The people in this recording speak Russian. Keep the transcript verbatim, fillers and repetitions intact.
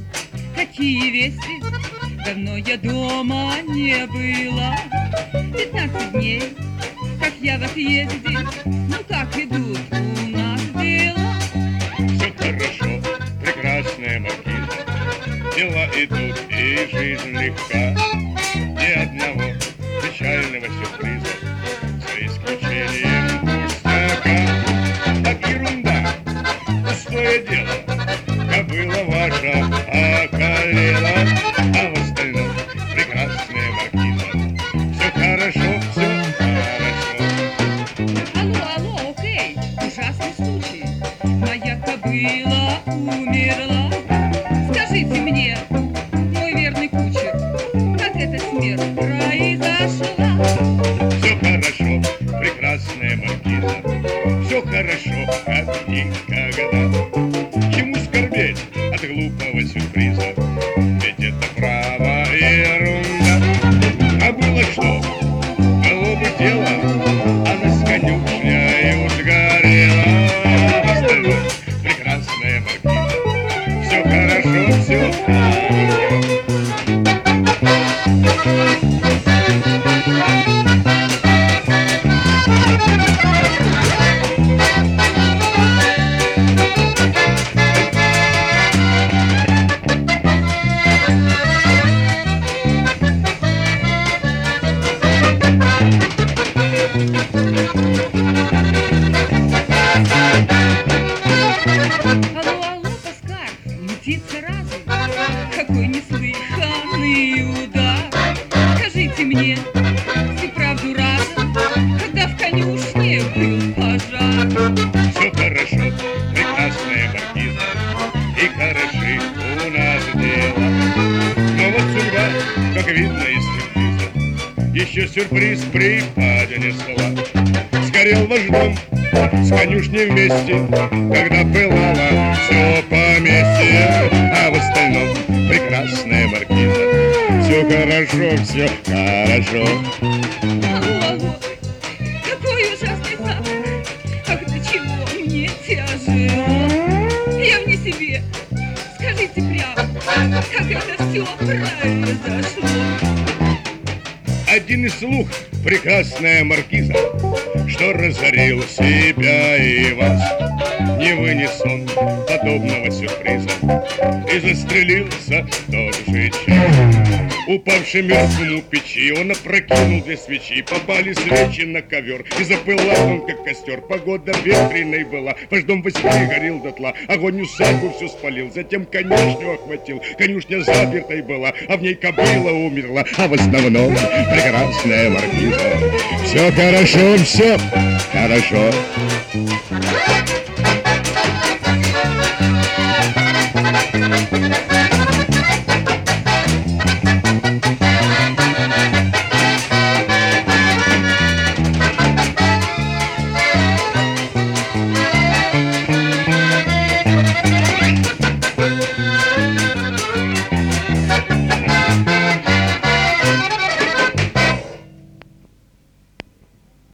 какие вести? Давно я дома не была. Пятнадцать дней, как я в отъезде. Ну как идут у нас дела? Все хорошо, прекрасная маркиза. Дела идут и жизнь легка. Ни одного печального сюрприза, за исключением пустяка. Так ерунда, пустое дело, кобыла ваша околела, а в остальном прекрасная маркиза. Все хорошо, все хорошо. Алло, алло, окей, ужасный случай. Моя кобыла умерла. Скажите мне, мой верный кучер, как эта смерть произошла? Все хорошо, прекрасная маркиза. Все хорошо, как никогда. Чему скорбеть от глупого сюрприза? Ведь это право ерунда. А было что? Было бы дело, она с конюшнею сгорела. В остальном прекрасная маркиза. Все хорошо, все хорошо. Алло, алло, Паскаль, мутится разум. Какой неслыханный удар. Скажите мне всю правду разом, когда в конюшне был пожар. Все хорошо, прекрасная маркиза, и хороши у нас дела. Но вот судьба, как видно из сюрприза, еще сюрприз преподнесла. Сгорел ваш дом с конюшней вместе, когда пылало все поместье, а в остальном прекрасная маркиза. Все хорошо, все хорошо. Алло, алло, какой ужасный запах. Ах, до чего мне тяжело. Я вне себе. Скажите прямо, как это все произошло? Один из слух, прекрасная маркиза, что разорил себя и вас. Не вынес он подобного сюрприза и застрелился в тот же час. Упавший мертвым у печи, он опрокинул две свечи, попали свечи на ковер, и запылал он, как костер. Погода ветреной была, ваш дом в осени горел дотла, огонь усадьбу все спалил, затем конюшню охватил. Конюшня запертой была, а в ней кобыла умерла, а в основном прекрасная маркиза. Все хорошо, все хорошо. Thank you.